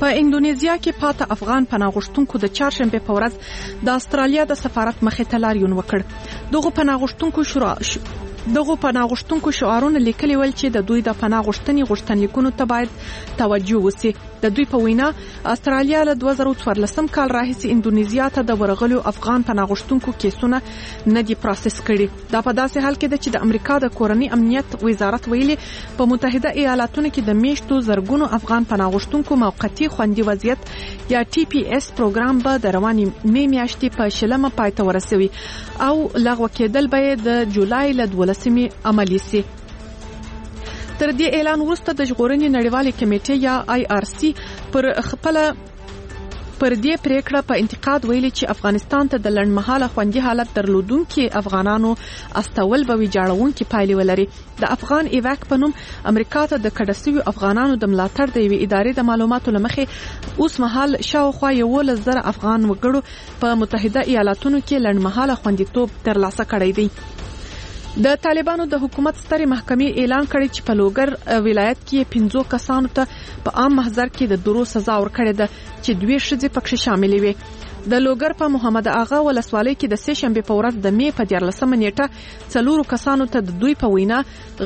په اندونیزیا کې پاته افغان پناه غوښتونکو د چهارشنبې په ورځ د استرالیا د سفارت مخې ته لاریون وکړ. دغو پناه غوښتونکو شعارونه لیکلي ول چې د دوی د پناه غوښتنې غوښتنلیکونو ته باید توجه وشي. د دوی په وینا استرالیا له 2014 کال راهیسې اندونیزیا ته د ورغلو افغان پناه غوښتونکو کیسونه نه دي پروسس کړي. دا په داسې حال کې ده چې د امریکا د کورنۍ امنیت وزارت ویلي په متحده ایالاتونو کې د میاشتو زرګونو افغان پناه غوښتونکو موقتی خوندي وضعیت یا TPS پروګرام به د روانې می میاشتې په شلمه پای ته ورسوي او لغوه کېدل به د جولای له 12 عملي سي. تر دې اعلان وروسته د ژغورنې نړیوالې کمیټې یا IRC پر دې پریکړه په انتقاد ویلي چې افغانستان ته د لنډمهاله خوندي حالت درلودونکو افغانانو استول به ویجاړونکي پایلې ولري. د افغان ایواک په نوم امریکا ته د کډسوي افغانانو د ملاتړ د یوې ادارې د معلوماتو لمخې اوس مهال شاوخوا 11,000 افغان وګړو په متحده ایالاتونو کې لنډمهاله خوندیتوب ترلاسه کړی دی. د طالبانو د حکومت سترې محکمې اعلان کړی چې په لوګر ولایت کې 15 کسانو ته په عام محضر کې د درو سزا ورکړې ده چې 2 ښځې پکې شاملې وي. د لوګر په محمد اغا ولسوالۍ کې د سه شنبه په ورځ د می په 14 نیټه 4 کسانو ته د دوی په وینا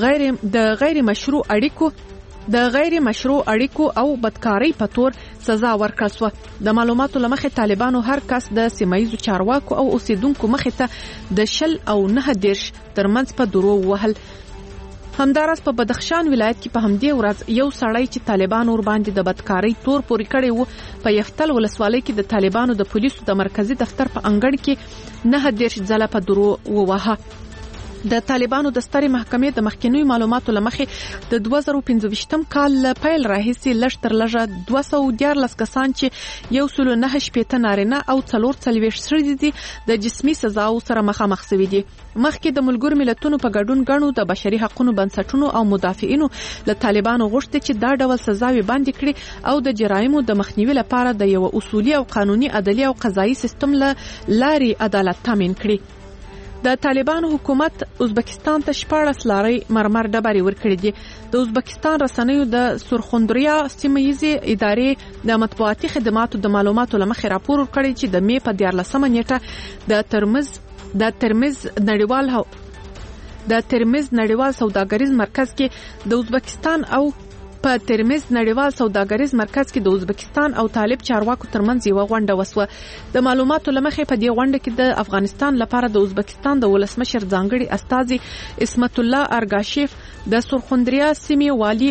د غیر مشروع اړیکو او بدکارۍ په تور سزا ورکړل شو. د معلوماتو لمخې طالبانو هر کس د سیمایي چارواکو او اوسیدونکو مخې ته د 10 او 9 ترمنځ په درو وهل. همدارس په بدخشان ولایت کې په همدې ورځ یو سړی چې طالبانو ور باندې د بدکارۍ تور پوري کړی وو په یفتل ولسوالۍ کې د طالبانو د پولیسو د مرکزی دفتر په انګړ کې 9 ځله په درو ووهه. د طالبانو د سترې محکمې د مخکینیو معلوماتو لمخې د 2015 کال پیل راهیسې لږ تر لږه 214 کسان چې 109 نارینه او 44 ښځې دي د جسمي سزاو سره مخامخ شوي دي. مخکې د ملګرو ملتونو په ګډون غنو د بشري حقوقو بنسټونو او مدافعینو له طالبانو غوښتي چې دا ډول سزاوي باندې کړي او د جرایمو د مخنیوي لپاره د یو اصولي او قانوني عدالي او قضایي سیستم لارې عدالت تامین کړي. د طالبانو حکومت ازبکستان ته 14 لارۍ مرمر ډبرې ورکړې دي. د ازبکستان رسنیو د سرخوندریا سیمه‌ییزې ادارې د مطبوعاتي خدماتو د معلوماتو لمخې راپور ورکړی چې د می په 14 نیټه د ترمز نړیوال سوداګریز مرکز کې د ازبکستان او په ترمز نړیوال سوداګریز مرکز کې د ازبکستان او طالب چارواکو ترمنځ یو غونډه وسوه. د معلوماتو لمخې په دې غونډه کې د افغانستان لپاره د ازبکستان د ولسمشر ځانګړي استازي اسمت الله ارګاشیف، د سرخوندریا سیمې والی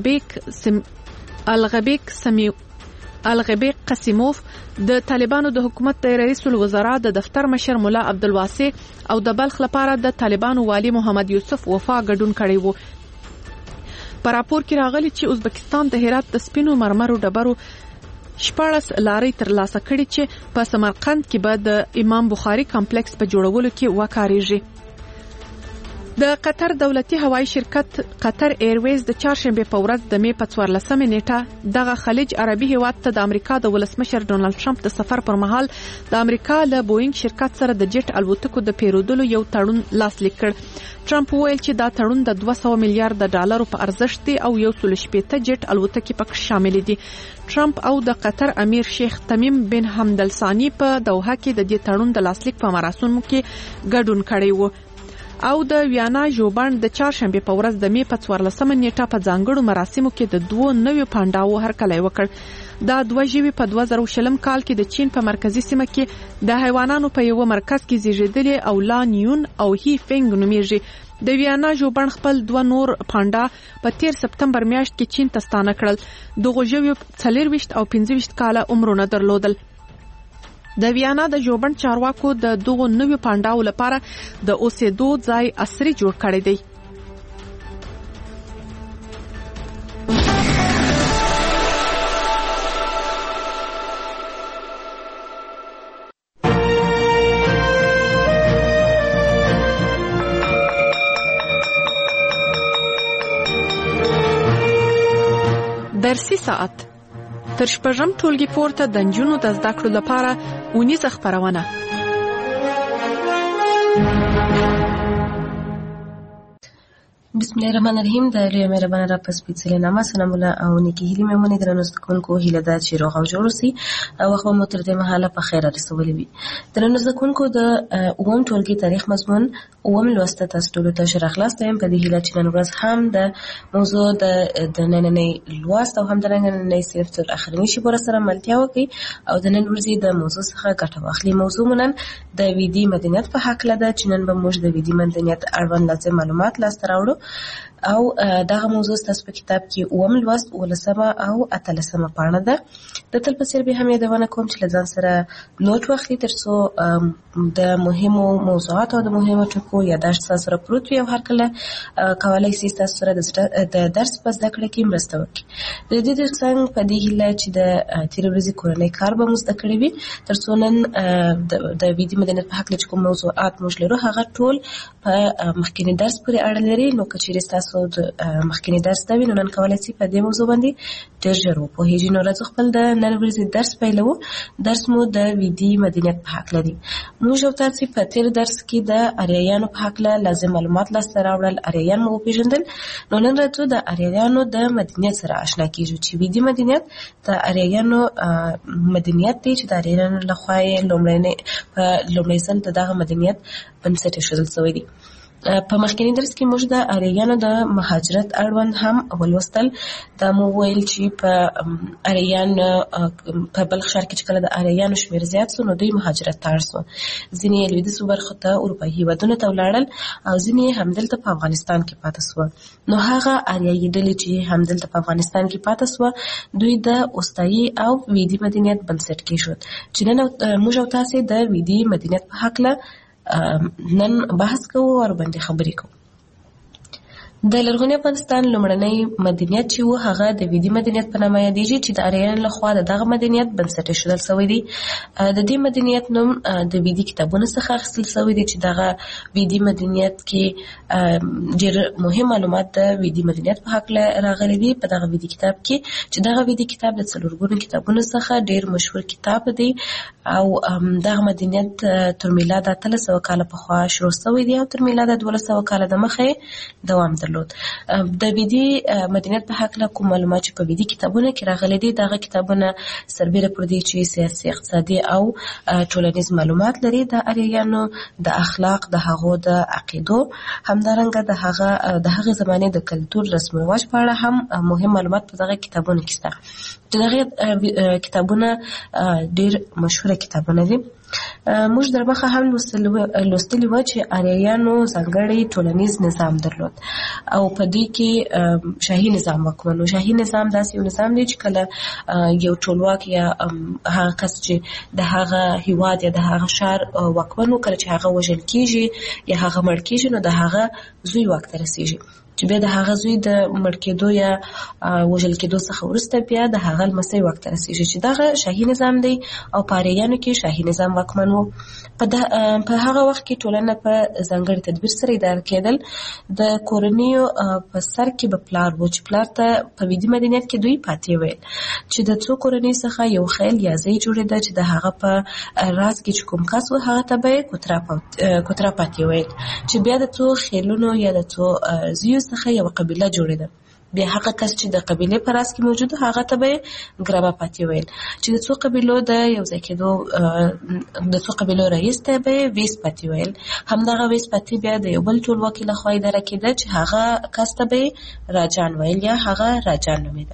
الغبیق قسیموف، د طالبانو د حکومت د رئیس الوزرا د دفتر مشر مولا عبدالواسع او د بلخ لپاره د طالبانو والی محمد یوسف وفا ګډون کړی وو. په راپور کې راغلی چې ازبکستان د هرات د سپینو مرمرو ډبرو 14 لارۍ ترلاسه کړي چې په سمرقند کې به د امام بخاري کمپلیکس په جوړولو کې وکارېږي. د قطر دولتي هوایي شرکت قطر ایرویز د چهارشنبه په ورځ د می په 14 نیټه دغه خلیج عربي هیواد ته د امریکا د ولسمشر ډونالد ټرمپ د سفر پر مهال د امریکا له بوینګ شرکت سره د جټ الوتکو د پیرودلو یو تړون لاسلیک کړ. ټرمپ وویل چې دا تړون د 200 میلیارډ ډالرو په ارزښت دی او 160 جټ الوتکې پکې شامل دي. ټرمپ او د قطر امیر شیخ تمیم بن حمد الثانی په دوحه کې د دې تړون د لاسلیک په مراسمو کې ګډون کړی وو او د ویانا ژوبڼ د چهارشنبه په ورځ د می په 14 نیټه په ځانګړو مراسمو کې د 2 نویو پانډاو هرکلی وکړ. دا 2 ژوي په 2020 کال کې د چین په مرکزی سیمه کې د حیواناتو په یو مرکز کې زیږیدلې او لانیون او هی فنګ نومیږي. د ویانا ژوبڼ خپل 2 نور پانډا په 13 سپتمبر میاشت کې چین ته ستانه کړل. دغه ژوي 24 او 25 کاله عمرونه درلودل. د ویانا د ژوبڼ چارواکو د دغو نویو پانډاو لپاره د اوسېدو ځای عصري جوړ کړی دی. درسي ساعت تر شپږم ټولګي پورته د نجونو د زده کړو لپاره اونیزه خپرونه. بسم الله الرحمن الرحیم. د لوی مهربانه را په سپېڅلې نامه سلام الله او نیکې هیلې مې مونږ درنو زده کوونکو هیله ده چې روغ او جوړ اوسئ او وخت مو تر دې مهاله په خیر رسولی وي. درنو زده کوونکو د اووم ټولګي تاریخ مضمون اووم لوست تاسو ټولو ته ښه راغلاست یم په دې هیله چې نن ورځ هم د موضوع د نننۍ لوست او هم د نننۍ صنف تر اخرنۍ شېبو سره ملتیا وکړئ او د نن ورځې د موضوع څخه ګټه واخلئ. موضوع مو نن د ویدي مدنیت په هکله ده چې نن به موږ د ویدي مدنیت اړوند لازم معلومات لاسته راوړو او دغه موضوع ستاسو په کتاب کې اووم لوست 18 او 18 پاڼه ده. د تل په څېر به هم یادونه کوم چې له ځان سره نوټ واخلئ تر څو د مهمو موضوعاتو او د مهمو ټکو یاداشت ستاسو سره پروت وي او هر کله کولی شئ ستاسو سره د درس په زده کړه کې مرسته وکړي. د دې ترڅنګ په دې هیله چې د تېرې ورځې کورنی کار به مو زده کړی وي تر څو نن د ویدي مدنیت په هکله چې کوم موضوعات موږ لرو هغه ټول په مخکینی درس پورې اړه لري. نو که چېرې ستاسو د مخکینی درس ته وي نو نن کولی شئ په دې موضوع باندې ډېر ژر وپوهېږئ. نو راځو خپل د نن ورځې درس پیلوو. درس مو د ویدي مدنیت په هکله دی. موږ او تاسې په تېر درس کې د اریایانو په هکله لازم معلومات لاسته راوړل، اریایان مو وپېژندل. نو نن راځو د اریایانو د مدنیت سره اشنا کېږو چې ویدي مدنیت د اریایانو مدنیت دی چې د اریایانو لخوا یې په لومړی ځل د دغه مدنیت بنسټ ایښودل شوی دی. په مخکینی درس کې موږ د اریایانو د مهاجرت اړوند هم ولوستل. دا مو ویل چې په اریان په بلخ ښار کې چې کله د اریانو شمېر زیات سو نو دوی مهاجرت ته اړ سوه. ځینې یې لویدیځو برخو ته اروپایي هېوادونو ته ولاړل او ځینې یې همدلته په افغانستان کې پاتې سوه. نو هغه اریایي ډلې چې همدلته په افغانستان کې پاتې سوه دوی د اوستایي او ویدي مدنیت بنسټ کېښود چې نن موږ او تاسې د ویدي مدنیت په هکله نن بحث کوو او ورباندې خبرې کوو. د لرغوني افغانستان لومړنی مدنیت چې و هغه د ویدي مدنیت په نامه یادېږي چې د اریانو لخوا د دغه مدنیت بنسټ ایښودل شوی دی. د دې مدنیت نوم د ویدي کتابونو څخه اخیستل شوی دی چې دغه ویدي مدنیت کې ډېر مهم معلومات د ویدي مدنیت په هکله راغلي دي په دغه ویدي کتاب کې چې دغه ویدي کتاب د 4 کتابونو څخه ډېر مشهور کتاب دی او دغه مدنیت تر میلاد 1300 کاله پخوا شروع شوی دی او تر میلاد 1200 کاله دمخه دوام درلود. د ویدي مدنیت په هکله کوم معلومات چې په ویدي کتابونو کې راغلي دي دغه کتابونه سربیره پر دې چې سیاسي، اقتصادي او ټولنیز معلومات لري د اریایانو د اخلاق، د هغو د عقیدو، همدارنګه د هغې زمانې د کلتور، رسم و رواج په اړه هم مهم معلومات په دغه کتابونو کې شته. دغه کتابونه ډېر مشهوره کتابونه دي. موږ در مخه هم لوستلي وه چې اریایانو ځانګړی ټولنیز نظام درلود او په دې کې شاهي نظام واکمن و. شاهي نظام داسې یو نظام دی چې کله یو ټولواک یا هغه کس چې د هغه هیواد یا د هغه ښار واکمن و کله چې هغه وژل کېږي یا هغه مړ کېږي نو د هغه زوی واک ته رسېږي چې بیا د هغه زوی د مړ کېدو یا وژل کېدو څخه وروسته بیا د هغه لمسی واک ته رسېږي چې دغه شاهي نظام دی او په اریایانو کې شاهي نظام واکمن و. په هغه وخت کې ټولنه په ځانګړي تدبیر سره اداره کېدل. د کورنیو په سر کې به پلار و چې پلار ته په ویدي مدنیت کې دوی پاتې ویل چې د څو کورنۍ څخه یو خیل یا ځای جوړېده چې د هغه په راز کې چې کوم کس و هغه ته به یې کوتره پاتې ویل چې بیا د څو خیلونو یا د څو زیو څخه یو قبیله جوړېده. بیا هغه کس چې د قبیلې په راس کې موجود هغه ته به ګربه پاتې ویل چې د څو قبیلو د یو ځای کېدو د څو قبیلو رئیس ته به ویس پاتې ویل. همدغه ویس پاتې بیا د یو بل ټولواکي لخوا اداره کېده چې هغه کس ته به راجان ویل یا هغه راجان نومېده.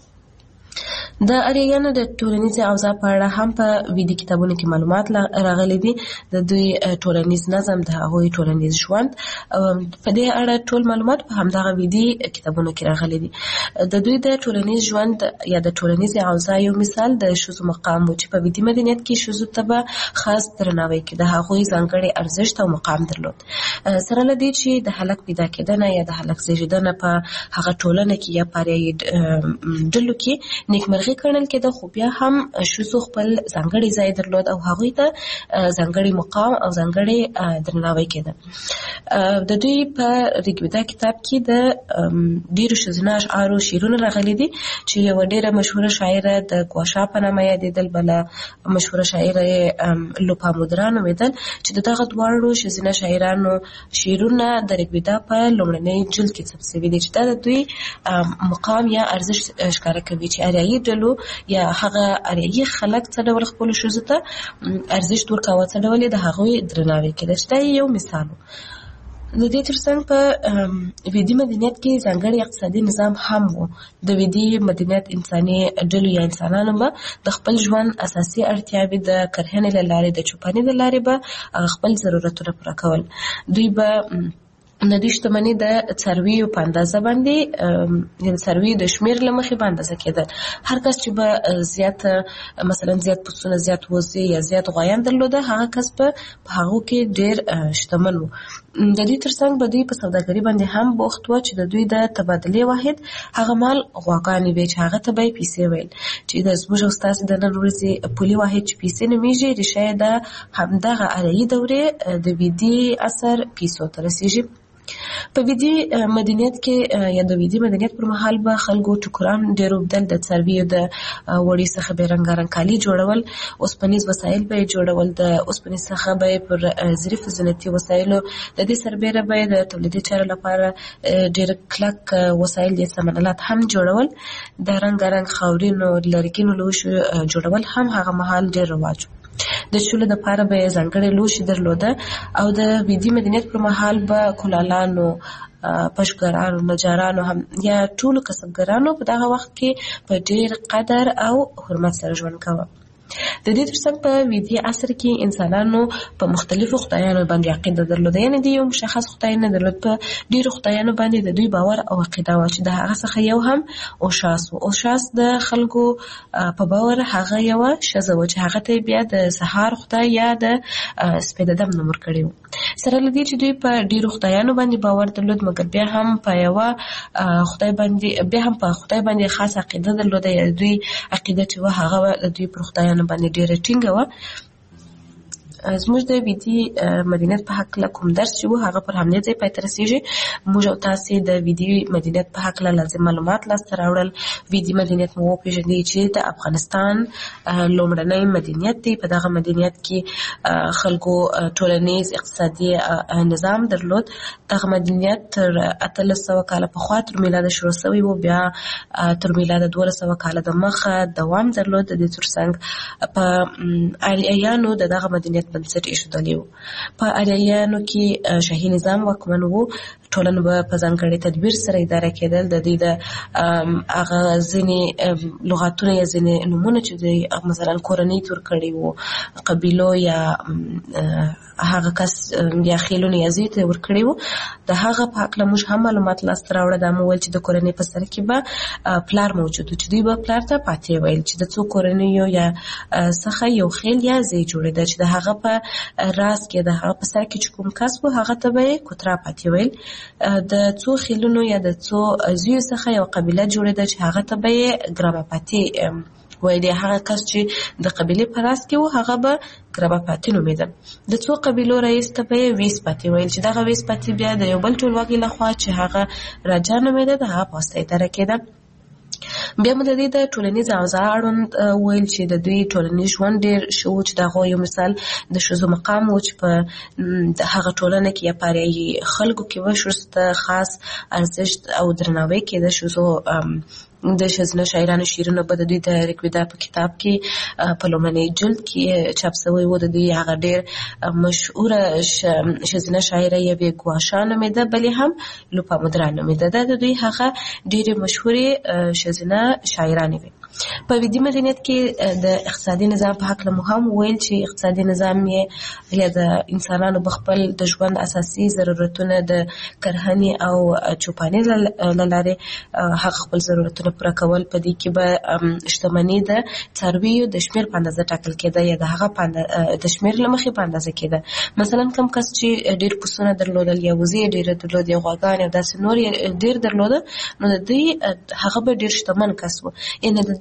د اریایانو د ټولنیز اوضاع په اړه هم په ویدي کتابونو کې معلومات راغلي دي. د دوی ټولنیز نظم، د هغوی ټولنیز ژوند په دې اړه ټول معلومات په همدغه ویدي کتابونو کې راغلي دي. د دوی د ټولنیز ژوند یا د ټولنیز اوضاع یو مثال د ښځو مقام و چې په ویدي مدنیت کې ښځو ته به خاص درناوی کېده، هغوی ځانګړی ارزښت او مقام درلود. سره له دې چې د هلک پیدا کېدنه یا د هلک زېږېدنه په هغه ټولنه کې یا په اریایي ډلو کې نیکمرغي ګڼل کېده، خو بیا هم ښځو خپل ځانګړی ځای درلود او هغوی ته ځانګړی مقام او ځانګړی درناوی کېده. د دوی په ریګویدا کتاب کې د ډېرو ښځینه اشعارو شعرونه راغلي دي چې یوه ډېره مشهوره شاعره د ګواشا په نامه یادېدل، بله مشهوره شاعره یې لوپامودرا نومېدل، چې د دغه دواړو ښځینه شاعرانو شعرونه د ریګویدا په لومړنۍ جلد کې ثبت شوي دي، چې دا د دوی مقام یا ارزښت ښکاره کوي چې اریایي ډلو یا هغه اریایي خلک څه ډول خپلو ښځو ته ارزښت ورکاوه، څه ډول یې د هغوی درناوی کېده، چې دا یو مثال و. د دې ترڅنګ په ویدي مدنیت کې ځانګړی اقتصادي نظام هم و. د ویدي مدنیت انساني ډلو یا انسانانو به د خپل ژوند اساسي اړتیاوې د کرهنې له لارې، د چوپانۍ له لارې به خپل ضرورتونه پوره کول. دوی به د دې شتمنۍ د څارویو په اندازه باندې، د څارویو د شمېر له مخې به اندازه کېدل. هر کس چې به مثلا زیات پسونه، زیات وزې یا زیات غوایان درلوده، هغه کس به په هغو کې ډېر شتمن و. د دې ترڅنګ به دوی په سوداګري باندې هم بوخت و چې د دوی د تبادلې واحد هغه مال غواګانې وې چې هغه ته به یې پیسې ویل، چې د زموږ او ستاسې د نن ورځې پولي واحد چې پیسې نومیږي، ریښه یې د همدغه اریایي دورې د ویدي عصر پیسو ته رسیږي. په ویدي مدنیت کې یا د ویدي مدنیت پر مهال به خلکو ټوکران ډېر اوبدل، د څارویو د وړۍ څخه به یې رنګارنګ کالي جوړول، اوسپنیز وسایل به یې جوړول، د اوسپنې څخه به یې پر ظریفو زینتي وسایلو د دې سربیره به یې د تولیدي چارو لپاره ډېر کلک وسایل یا سامانالات هم جوړول. د رنګارنګ خاورینو لرګینو لوښو جوړول هم هغه مهال ډېر رواج و. د شولو دپاره به یې ځانګړی لوښي درلوده او د ویدي مدنیت پر مهال به کلالانو، پشګرانو، نجارانو هم یا ټولو کسبګرانو په دغه وخت کې په ډېر قدر او حرمت سره ژوند کوه. د دې ترڅنګ په ویدي عصر کې انسانانو په مختلفو خدایانو باندې عقیده درلوده، یعنې د یو مشخص خدای نه درلود، په ډېرو خدایانو باندې د دوی باور او عقیده وه، چې د هغه څخه یو هم اوشاس و. اوشاس د خلکو په باور هغه یوه ښځه وه چې هغه ته بیا د سهار خدای یا د سپېدهدم نوم ورکړی و. سره له دې چې دوی په ډېرو خدایانو باندې باور درلود، مګر بیا هم په یوه خدای باندې خاص عقیده درلوده، یا دوی عقیده چې وه هغه د دوی پر خدایانو باندې ډېره ټینګه وه. زموږ د ویدي مدنیت په هکله کوم درس چې و هغه پر همدې ځای پای ته رسېږي. موږ او تاسې د ویدي مدنیت په هکله لازم معلومات لاسته راوړل. ویدي مدنیت مو وپېژندی چې د افغانستان لومړنی مدنیت دی. په دغه مدنیت کې خلکو ټولنیز اقتصادي نظام درلود. دغه مدنیت تر 1800 کاله پخوا تر میلاده شروع شوی و، بیا تر میلاده 1200 کاله د مخه دوام درلود. د دې ترڅنګ په آریایانو د دغه مدنیت بنسټ ایښودلی و. په آریایانو کې شاهي نظام واکمن و. ټولنه به په ځانګړي تدبیر سره اداره کېدل. د دوی د هغه ځینې لغاتونه یا ځینې نومونه چې دوی مثلا کورنۍ تور کړي وو، قبیلو یا هغه کس یا خیلونه یا زوی ته ورکړي وو، د هغه په هکله موږ هم معلومات لاسته راوړه. دا مو ویل چې د کورنۍ په سر کې به پلار موجود و، چې دوی به پلار ته پاتې ویل، چې د څو کورنیو یا څخه یو خیل یا زوی جوړېده، چې د هغه په راس کې د هغه په سر کې چې کوم کس و هغه ته به یې کوترا پاتې ویل. د څو خیلونو یا د څو زویو څخه یو قبیله جوړېده، چې هغه ته به یې ګراماپاتي ویل. هغه کس چې د قبیلې په راس کې و هغه به ګراماپاتي نومېده. د څو قبیلو رئیس ته به یې ویسپاتي ویل، چې دغه ویسپاتي بیا د یو بل ټولواکي لخوا چې هغه راجا نومېده د هغه په واسطه اداره کېده. بیا مو د دې د ټولنیز اوضاع اړوند ویل چې د دوی ټولنیز ژوند ډېر ښه و، چې د هغو یو مثال د ښځو مقام و چې په هغه ټولنه کې یا په اریایي خلکو کې به ښځو ته خاص ارزښت او درناوی کېده. ښځو د ښځینه شاعرانو شعرونه به د دوی د ریګویدا په کتاب کې په لومړنۍ جلد کې چاپ شوی و. د دوی هغه ډېر مشهوره ښځینه شاعره یوې ګواشا نومېده، بلې هم لوپامودرا نومېده. دا د دوی هغه ډېرې مشهورې ښځینه شاعرانې وې. په ویدي مدنیت کې د اقتصادي نظام په هکله مو هم ویل چې اقتصادي نظام یې یا د انسانانو په خپل د ژوند اساسي ضرورتونه د کرهنې او چوپانۍ له لارې هغه خپل ضرورتونه پوره کول. په دې کې به شتمني د څارویو د شمېر په اندازه ټاکل کېده یا د هغه د شمېر له مخې په اندازه کېده. مثلا کم کس چې ډېر پسونه درلودل یا وزې یې ډېره درلود یا غواګانې او داسې نور یې ډېر درلوده، نو د دوی هغه به ډېر شتمن کس و. یعنې د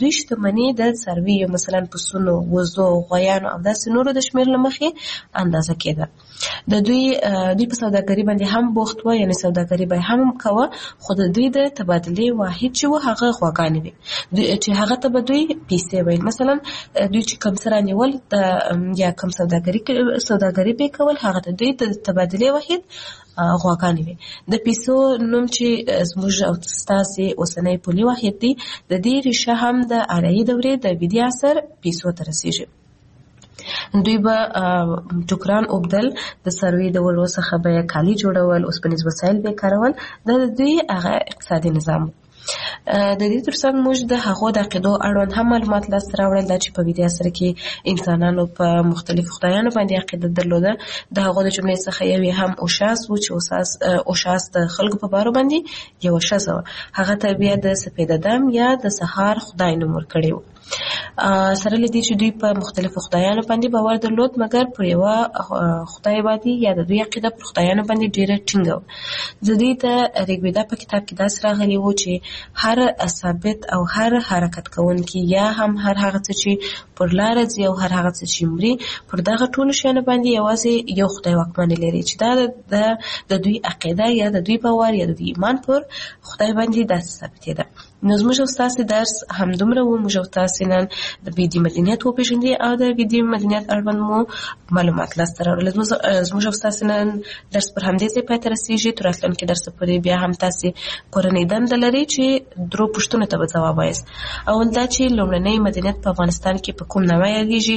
دوی شتمني د څارویو مثلا پسونو، وزو، غویانو او داسې نورو د شمېر له مخې اندازه کېده. د دوی په سوداګري باندې هم بوخت و، یعنې سوداګري به هم کوه، خو د دوی د تبادلې واحد چې و هغه غواګانې وي، چې هغه ته به دوی پیسې ویل. مثلا دوی چې کوم څه رانیول یا کوم سوداګري به کول، هغه ته دوی د تبادلې واحد غواګانې وي. د پیسو نوم چې زموږ او ستاسې اوسنی پولي واحد دی، د دې ریښه هم د آریایي دورې د ویدي عصر پیسو ته رسیږي. دوی به ټوکران اوبدل، د څارویو د وړو څخه به یې کالي جوړول، اوسپنیز وسایل به یې کارول. دا د دوی هغه اقتصادي نظام. د دې ترڅنګ موږ د هغو د عقیدو اړوند هم معلومات لاسته راوړل، دا چې په ویدي عصر کې انسانانو په مختلفو خدایانو باندې عقیده درلوده. د هغو د جملې څخه یو یې هم اوشاس و، چې اوشاس د خلکو په باره باندې یوه ښځه وه. هغه ته بیا د سپېده دم یا د سهار خدای نوم ورکړی و. سره له دې چې دوی په مختلفو خدایانو باندې باور درلود، مګر پر یوه خدای باندې یا د دوی عقیده پر خدایانو باندې ډېره ټینګه وه. د دوی د ریګویدا په کتاب کې داسې راغلي و چې هر ثابت او هر حرکت کوونکی یا هم هر هغه څه چې پر لاره ځي او هر هغه څه چې مري، پر دغه ټولو شیانو باندې یوازې یو خدای واکمني لري، چې دا د دوی عقیده یا د دوی باور یا د دوی ایمان پر خدای باندې داسې ثابتېده. نو زموږ او ستاسې درس همدومره و. موږ او تاسې نن د ویدي مدنیت وپېژندې او د ویدي مدنیت اړوند مو معلومات لاسته راوړل. زموږ او ستاسې نن درس پر همدې ځای پای ته رسېږي. تر راتلونکي درسه پورې بیا هم تاسې کورنۍ دنده لرئ چې درو پوښتنو ته به ځواب وایاست. اول دا چې لومړنی مدنیت په افغانستان کې په کوم نامه یادېږي؟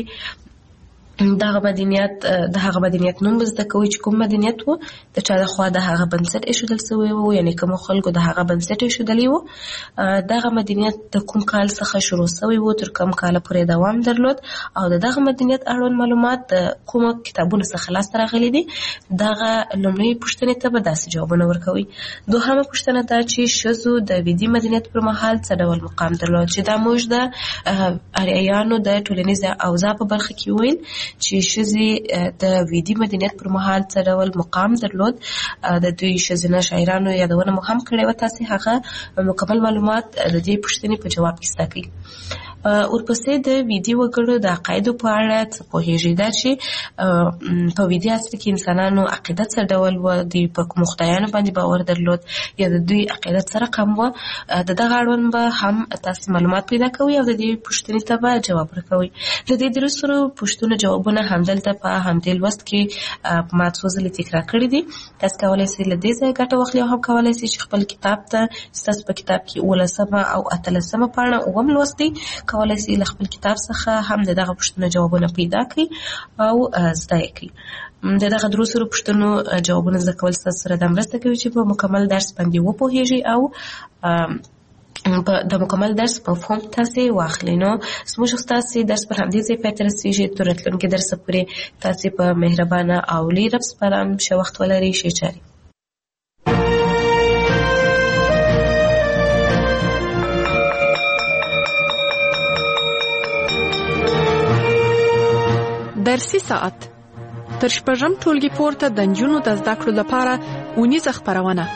د هغه مدنیت نوم به زده کوئ چې کوم مدنیت و، د چا لخوا د هغه بنسټ ایښودل شوی و، یعنې کومو خلکو د هغه بنسټ ایښودلی و. دغه مدنیت د کوم کال څخه شروع شوی و، تر کوم کاله پورې دوام درلود، او د دغه مدنیت اړوند معلومات د کومو کتابونو څخه لاسته راغلي دي. دغه لومړۍ پوښتنې ته به داسې جوابونه ورکوئ. دوهمه پوښتنه دا چې ښځو د ویدي مدنیت پر مهال څه ډول مقام درلود، چې دا موږ د آریایانو د ټولنیز اوضاع په برخه کې ویل چې ښځې د ویدي مدنیت پر مهال څه ډول مقام درلود. د دوی ښځینه شاعرانو یادونه مو هم کړې وه. تاسې هغه مکمل معلومات د دې پوښتنې په جواب کې زده کړئ. ورپسې د ویدي وګړو د عقایدو په اړه څه پوهېږئ؟ دا چې په ویدي عصر کې انسانانو عقیده څه ډول وه، دوی په کومو خدایانو باندې باور درلود یا د دوی عقیده څه رقم وه، د دغه اړوند به هم تاسې معلومات پیدا کوئ او د دې پوښتنې ته به جواب ورکوئ. د دې درسونو پوښتنو جوابونه همدلته په همدې لوست کې ما څو ځلې تکرار کړي دي. تاسو کولی شئ له دې ځایه ګټه واخلئ او هم کولی شئ چې خپل کتاب ته ستاسو په کتاب کې 18 او 18 پاڼه اووم لوست دی، کولی شئ له خپل کتاب څخه هم د دغه پوښتنو جوابونه پیدا کړئ او زده یې کړئ. د دغه درو سرو پوښتنو جوابونه زده کول ستاسو سره دا مرسته کوي چې په مکمل درس باندې وپوهیږئ او د مکمل درس مفهوم تاسې واخلئ. نو زموږ ستاسې درس پر همدې ځای پای ته رسېږي. تر راتلونکي درسه پورې تاسې په مهربانه او لوی رب سپارم ښه وخت ولرئ. ښې چارې. درسي ساعت تر شپږم ټولګي پورته د نجونو د زده کړو لپاره اونیزه خپرونه.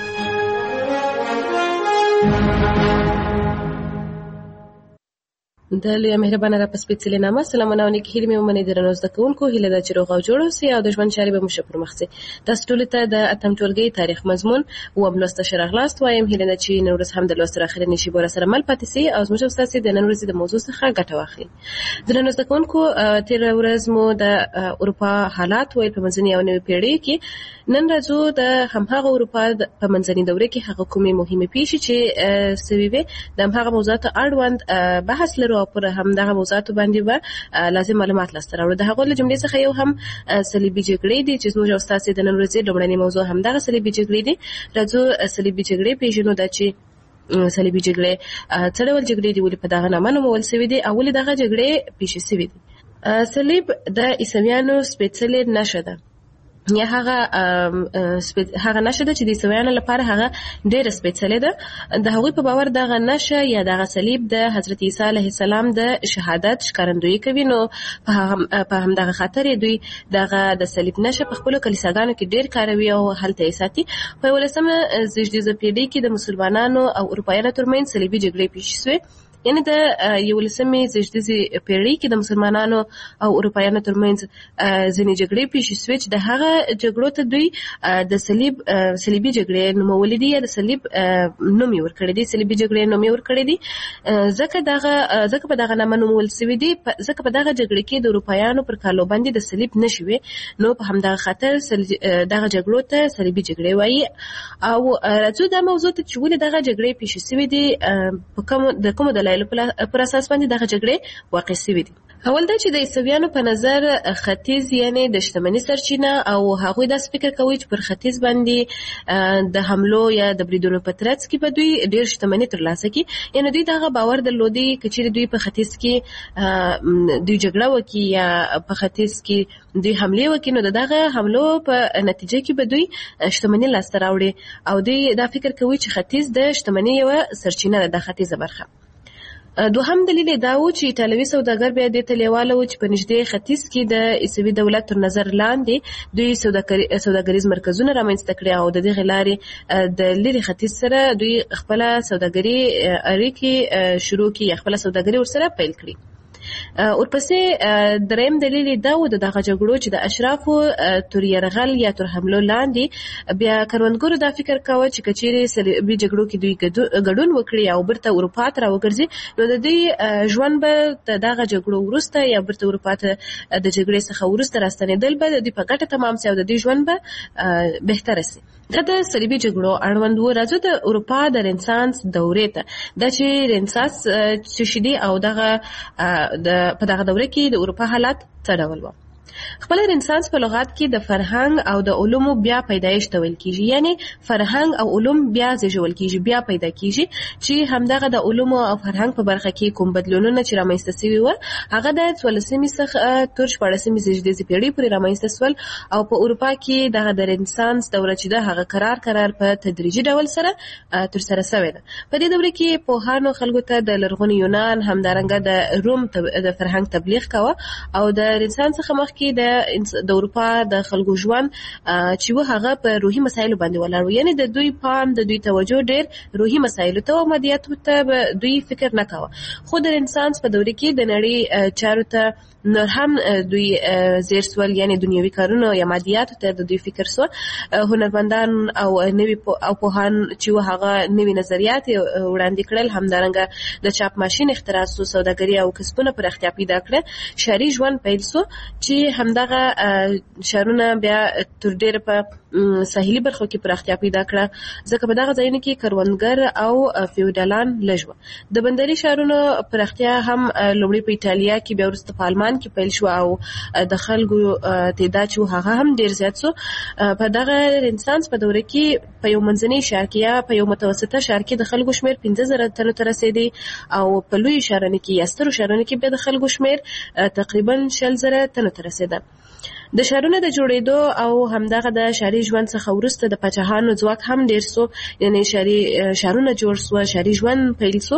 د لوی مهربانه را په سپېڅلې نامه سلامونه او نیکې هیلې مې ومنئ. درنو زده کوونکو، هیله ده چې روغ او جوړ اوسئ او د ژوند چارې به مو ښه پرمخ ځي. تاسو ټولو ته د اتم ټولګي تاریخ مضمون اووم لوست ته ښه راغلاست وایم. هیله ده چې نن ورځ هم د لوست تر اخرنۍ شېبو راسره مل پاتې سئ او زموږ او ستاسې د نن ورځې د موضوع څخه ګټه واخلئ. درنو زده کوونکو، تېره ورځ مو د اروپا حالات ویل په منځنۍ او نوې پېړۍ کې. نن راځو د همهغه اروپا په منځنۍ دوره کې هغه کومې مهمې پیښې چې سوي وې د همهغه موضوعاتو اړوند بحث لرو او پر همدغه موضوعاتو باندې به لازم معلومات لاسته راوړو. د هغو له جملې څخه یو هم صلیبي جګړې دي چې زموږ او ستاسې د نن ورځې لومړنۍ موضوع همدغه صلیبي جګړې دي. راځو صلیبي جګړې پېژنو. دا چې صلیبي جګړې څه ډول جګړې دي، ولې په دغه نامه نومول سوي دي او ولې دغه جګړې پیښې سوي دي. صلیب د عیسویانو سپېڅلې نښه ده یا هغه نښه ده چې د عیسویانو لپاره هغه ډېره سپېڅلې ده. د هغوی په باور دغه نښه یا دغه صلیب د حضرت عیسی علیه السلام د شهادت ښکارندویي کوي. نو په همدغه خاطر دوی دغه د صلیب نښه په خپلو کلیساګانو کې ډېر کاروي او هلته یې ساتي. په 18مه زېږدیزه پېړۍ کې د مسلمانانو او اروپایانو ترمنځ صلیبي جګړې پیښې شوې یعنی د 11مې زیږدیزې پیړۍ کې د مسلمانانو او اروپایانو ترمنځ ځینې جګړې پیښې شوې چې د هغه جګړو ته دوی د صلیبي جګړې نومولې دي یا د صلیب نوم یې ورکړی دی، صلیبي جګړې نوم یې ورکړی دی ځکه په دغه نامه نومول شوی دی، ځکه په دغه جګړه کې د اروپایانو پر کالو باندې د صلیب نشوي، نو په همدغه خاطر دغه جګړو ته صلیبي جګړې وایي. او راځو دا موضوع ته چې ولې دغه جګړې پیښې شوې دي، په کومو دلایلو پر اساس باندې دغه جګړې واقع شوې دي. اول دا چې د عیسویانو په نظر ختیځ یعنی د شتمنۍ سرچینه او هغوی داسې فکر کوي چې پر ختیځ باندې د حملو یا د بریدونو په ترڅ کې به دوی ډېر شتمنۍ ترلاسه کړي. یعنی دوی دغه باور درلودي که چیرې دوی په ختیځ کې دوی جګړه وکړي یا په ختیځ کې دوی حملې وکړي، نو دغه حملو په نتیجه کې به دوی شتمنۍ لاسته راوړي او دوی دا فکر کوي چې ختیځ د شتمنۍ یوه سرچینه ده، د ختیځه برخه. دوهم دلیل دا و چې ایټالوي سوداګر بیا دې ته لیواله و چې په نږدې ختیځ کې د عیسوي دولت تر نظر لاندې دوی سوداګریز مرکزونه رامنځته کړي او د دغې لارې د لرې ختیځ سره دوی خپله سوداګري اړیکې شروع کړي یا خپله سوداګري ورسره پیل کړي. ورپسې دریم دلیل دا و د دغه جګړو چې د اشرافو تر یرغل یا تر حملو لاندې بیا کروندګرو دا فکر کاوه چې که چیرې صلیبي جګړو کې دوی ګډون وکړي او بیرته اروپا ته راوګرځي، نو د دوی ژوند به د دغه جګړو وروسته یا بیرته اروپا ته د جګړې څخه وروسته راستنېدل به د دوی په ګټه تمام شي او د دوی ژوند به بهتره شي. دا د صلیبي جګړو اړوند و. راځو د اروپا د رنسانس دورې ته. دا چې رنسانس څه شي دی او په دغه دوره کې د اروپا حالات څه ډول و. خپل رنسانس په لغات کې د فرهنګ او د علومو بیا پیدایش ته ویل کیږي، یعنی فرهنګ او علوم بیا زیږول کیږي، بیا پیدا کیږي چې همدغه د علومو او فرهنګ په برخه کې کوم بدلونونه چې رامنځته شوي و هغه د 14مې څخه تر 14مې زیږدیزې پیړۍ پورې رامنځته شول او په اروپا کې دغه د رنسانس دوره چې ده هغه قرار په تدریجي ډول سره ترسره شوې ده. په دې دوره کې پوهانو خلکو ته د لرغوني یونان همدارنګه د روم د فرهنګ تبلیغ کاوه او د رنسانس څخه مخکې د اروپا د خلکو ژوند چې و هغه په روحي مسایلو باندې ولاړ و، یعنی د دوی پام د دوی توجه ډېر روحي مسایلو ته او مادیاتو ته دوی فکر نه کاوه. خو د رنسانس په دوره کې د نړۍ چارو ته نور هم دوی زیر سول، یعنی دنیوي کارونه یا مادیاتو ته د دوی فکر سو. هنرمندان او نوي او پوهان چې و هغه نوي نظریات وړاندې کړل، همدارنګه د چاپ ماشین اختراع سو، سوداګري او کسبونه پراختیا پیدا کړه، ښاري ژوند پیل سو چې همدغه ښارونه بیا تر ډېره په ساحلي برخو کې پراختیا پیدا کړه، ځکه په دغه ځایونو کې کروندګر او فیوډالان لږ وو. د بندري ښارونو پراختیا هم لومړی په ایټالیا کې بیا وروسته په آلمان کې پیل شو او د خلکو تعداد چې هغه هم ډېر زیات سو. په دغه رنسانس په دوره کې په یو منځني ښار کې یا په یو متوسطه ښار کې د خلکو شمېر 15,000 تنو ته رسېدی او په لویو ښارونو کې یا سترو ښارونو کې بیا د خلکو شمېر تقریبا 40,000 تنو ته رسېده. د ښارونو د جوړېدو او همدغه د ښاري ژوند څخه وروسته د پاچاهانو ځواک هم ډېر سو، یعنی ښارونه جوړ سو، ښاري ژوند پیل سو.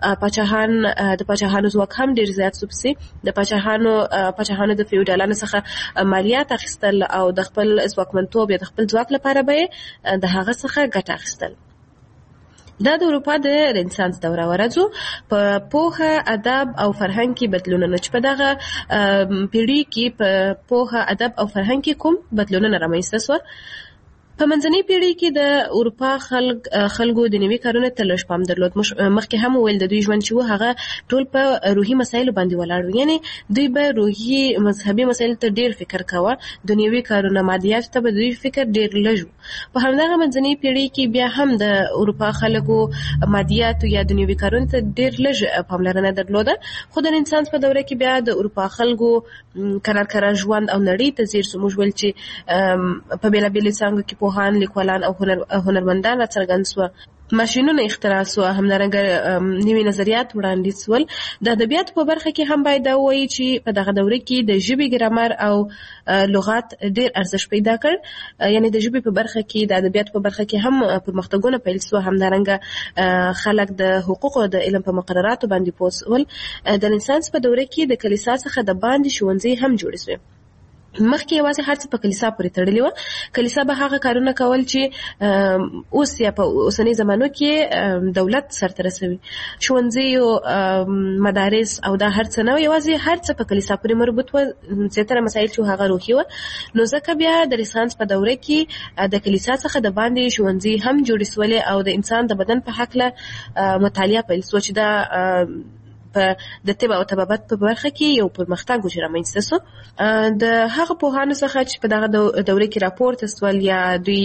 د پاچاهانو ځواک هم ډېر زیات سو. پسې د پاچاهانو د فیوډالانو څخه مالیات اخیستل او د خپل ځواکمنتوب یا د خپل ځواک لپاره به د هغه څخه ګټه اخیستل. دا د اروپا د رنسانس دوره ورځو په پوهه، ادب او فرهنګ کې بدلونونه چې په دغه پیړۍ کې په پوهه، ادب او فرهنګ کې کوم بدلونونه رامنځته شول. په منځنۍ پیړۍ کې د اروپا خلکو د نوي کارونو ته لږ پام درلود. مخکې هم وویل د دوی ژوند چې و هغه ټول په روحي مسایلو باندې ولاړ و، یعنی دوی به روحي مذهبي مسایلو ته ډېر فکر کاوه، دنیوي کارونه مادیاتو ته به دوی فکر ډېر لږ و. په همدغه منځنۍ پیړۍ کې بیا هم د اروپا خلکو مادیاتو یا دنیوي کارونو ته ډېر لږ پاملرنه درلوده. خو د رنسانس په دوره کې بیا د اروپا خلکو کرار ژوند او نړۍ ته ځیر سو. موږ ویل چې په بېلابېلو څانګو کې پوهان، لیکوالان او هنرمندان راڅرګند سوه، ماشینونه اختراع سوه، همدارنګه نوي نظریات وړاندې سول. د ادبیاتو په برخه کې هم باید دا ووایي چې په دغه دوره کې د ژبې ګرامر او لغات ډېر ارزښت پیدا کړ، یعنی د ژبې په برخه کې د ادبیاتو په برخه کې هم پرمختګونه پیل سوه. همدارنګه خلک د حقوقو د علم په مقرراتو باندې پوه سول. د رنسانس په دوره کې د کلیسا څخه د باندې ښوونځي هم جوړې سوې. مخکې یوازې هر څه په کلیسا پورې تړلې وه. کلیسا به هغه کارونه کول چې اوس یا په اوسنۍ زمانو کې دولت سرته رسوي. ښوونځي او مدارس او دا هر څه نه، یوازې هر څه په کلیسا پورې مربوط وه. زیاتره مسایل چې هغه روحي وه. نو ځکه بیا د رنسانس په دوره کې د کلیسا څخه د باندې ښوونځي هم جوړې سولې او د انسان د بدن په هکله مطالعه پیل سوه چې دا په د طب او طبابت په برخه کې یو پرمختګ چې رامنځته سو. د هغه پوهانو څخه چې په دغه دوره کې راپورته سول یا دوی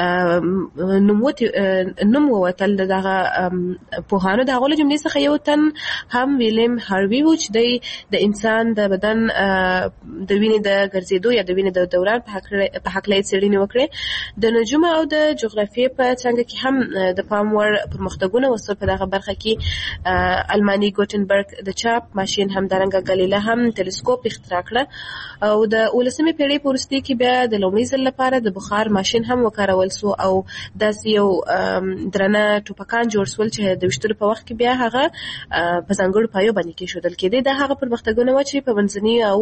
نوم ووتل دغه پوهانو، د هغو له جملې څخه یو تن هم ویلیم هاروي و چې د انسان د بدن د وینې د ګرځېدو یا د وینې د دوران په هکله یې څېړنې وکړې. د نجومو او د جغرافیې په څانګه کې هم د پام وړ پرمختګونه وسول. په دغه برخه کې الماني ګوټنبرګ د چاپ ماشین هم دارنګه ګالیله هم ټلسکوپ اختراع کړه او د 19مې پیړۍ په وروستۍ کې بیا د لومړي ځل لپاره د بخار ماشین هم وکارول سو او داسې یو درنه ټوپکان جوړ سول چې د ویشتلو په وخت کې بیا هغه په ځانګړو پایو باندې کېښودل کېدی. دا هغه پرمختګونه وه چې په منځنۍ او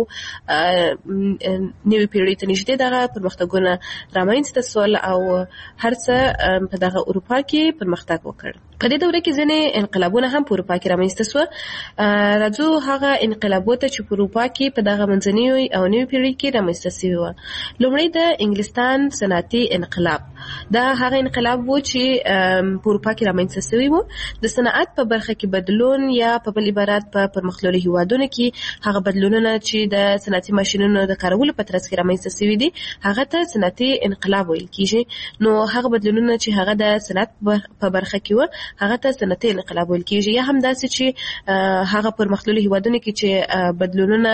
نوې پیړۍ ته نږدې دغه پرمختګونه رامنځته سول او هر څه په دغه اروپا کې پرمختګ وکړ. په دې دوره کې ځینې انقلابونه هم په اروپا کې رامنځته سوه. راځو هغه انقلابونه چې په اروپا کې په دغه منځنۍ او نوې پیړۍ کې رامنځته شوي وه. لومړی د انګلستان صنعتي انقلاب. دا هغه انقلاب و چې په اروپا کې رامنځته شوی و. د صنعت په برخه کې بدلون یا په بل عبارت په پرمختللو هیوادونو کې هغه بدلونونه چې د صنعتي ماشینونو د کارولو په ترڅ کې رامنځته شوي دي هغه ته صنعتي انقلاب ویل کېږي. نو هغه بدلونونه چې هغه د صنعت په برخه کې و هغه ته صنعتي انقلاب ویل کېږي. یا هم داسې چې هغه پرمختللو هیوادونو کې چې بدلونونه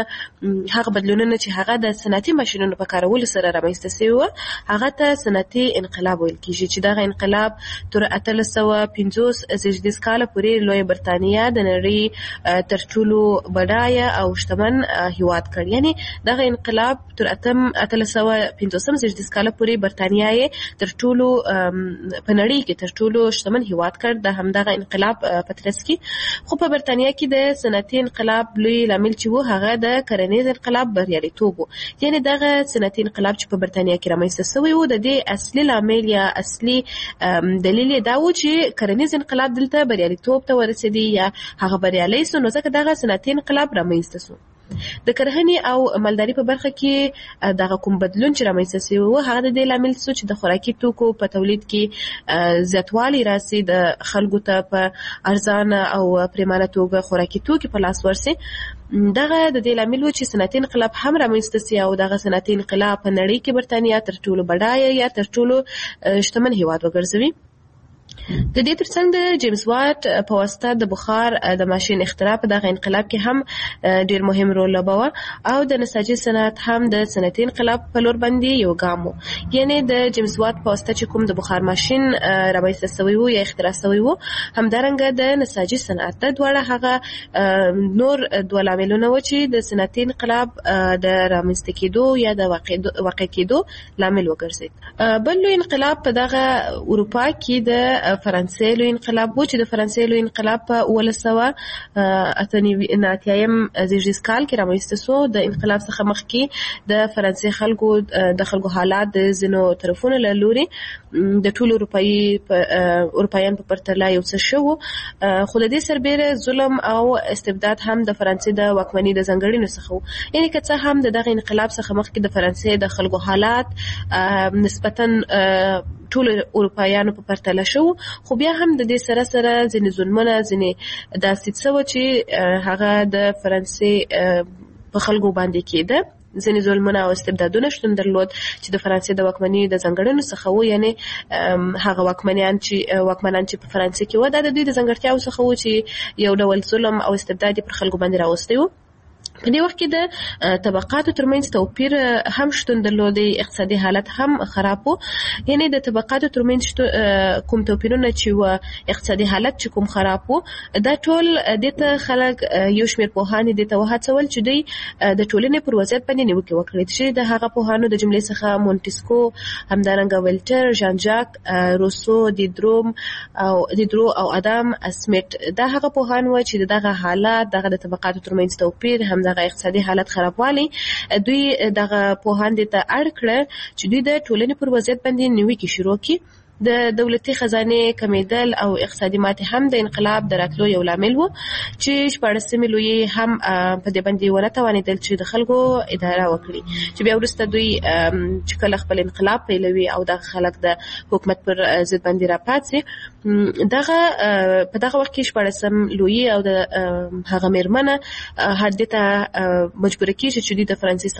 چې هغه د صنعتي ماشینونو په کارولو سره رامنځته شوي و هغه ته صنعتي انقلاب ویل کېږي چې دغه انقلاب تر 1850 زیږدیز کاله پورې لویه برتانیا د نړۍ تر ټولو بډایه او شتمن هیواد کړ. یعنی دغه انقلاب تر 1850 زیږدیز کاله پورې برتانیا یې تر ټولو په نړۍ کې تر ټولو شتمن هیواد کړ د همدغه انقلاب په ترڅ کې. خو په برتانیا کې د صنعتي انقلاب لوی لامل چې و هغه د کرنیز انقلاب بریالیتوب و. یعنی دغه صنعتي انقلاب چې په برتانیا کې رامنځته شوی و د دې اصلي لامل یا اصلي دلیل دا و چې کرنیز انقلاب دلته بریالیتوب ته ورسېدی یا هغه بریالی سو. نو ځکه دغه صنعتي انقلاب رامنځته شو. د کرهنې او مالداري په برخه کې دغه کوم بدلون چې رامنځته شوی و هغه د دې لامل شو چې د خوراکي توکو په تولید کې زیاتوالی راسي، د خلکو ته په ارزانه او پریمانه توګه خوراکي توکي په لاس ورسي. دغه د دې لامل و چې صنعتي انقلاب هم رامنځته شي او دغه صنعتي انقلاب په نړۍ کې برتانیا تر ټولو بډایه یا تر ټولو شتمن هیواد وګرځوي. د دې ترڅنګ د جیمز واټ په واسطه د بخار د ماشین اختراع په دغه انقلاب کې هم ډیر مهم رول لوباوه او د نساجي صنعت هم د صنعتي انقلاب په لور باندې یو ګام و. یعنی د جیمز واټ په واسطه چې کوم د بخار ماشین رامنځته شوی و یا اختراع شوی و همدارنګه د نساجي صنعت د دواړه هغه نور دوه لاملونه و چې د صنعتي انقلاب د رامنځته کېدو یا د واقع کېدو لامل وګرځید. بل لوی انقلاب په دغه اروپا کې د فرانسې لوی انقلاب و چې د فرانسې لوی انقلاب په 1988 زیږدیز کال کې رامنځته شو. د انقلاب څخه مخکې د فرانسې خلکو حالات د ځینو طرفونو له لوري د ټولو اروپایان په پرتله یو څه شو، خو د دې سربېره ظلم او استبداد هم د فرانسې د واکمنۍ د ځانګړنو څخه و. یعنی که څه هم دغه انقلاب څخه مخکې د فرانسې د خلکو حالات نسبتاً ټول اروپایانو په پرتله شو، خو بیا هم د دې سره ځینې ظلمونه ځینې داسې څه و چې هغه د فرانسې په خلکو باندې کېده. ځینې ظلمونه او استبدادونه شتون درلود چې د فرانسې د واکمنۍ د ځانګړنو څخه و. یعنی هغه واکمنان چې په فرانسې کې و دا د دوی د ځانګړتیاو څخه و چې یو ډول ظلم او استبداد پر خلکو باندې راوستی و. په دې وخت کې د طبقاتو ترمنځ توپیر هم شتون درلود، اقتصادي حالت هم خراب و. یعنی د طبقاتو ترمنځ کوم توپیرونه چې و اقتصادي حالت چې کوم خراب و دا ټول دته خلک یو شمېر پوهان دته وهڅول چې دوی د ټولنې پر وضعیت باندې نیوکې وکړي چې د هغه پوهانو د جملې څخه مونتسکو، همدارنګه ولټر، ژان ژاک روسو، دیدرو او ادم اسمیت دا هغه پوهان و چې دغه حالات دغه د طبقاتو ترمنځ توپیر همدارنګه دغه اقتصادي حالت خرابوالی دوی دغه پوهاند ته اړ کړ چې دوی د ټولنې پر وضعیت باندې نیوکې شروع کړي. د دولتي خزانه کمیدل او اقتصادي ماتې هم د انقلاب د راتلو یو لامل و چې 14مې لویې هم په دې باندې ونه توانېدل چې د خلکو اداره وکړي، چې بیا وروسته دوی چې کله خپل انقلاب پیلوي او د خلک د حکومت پر ضد باندې راپاڅي، په دغه وخت کې 14م لویې او د هغه میرمنه هر دې ته مجبوره کیږي چې د فرانسې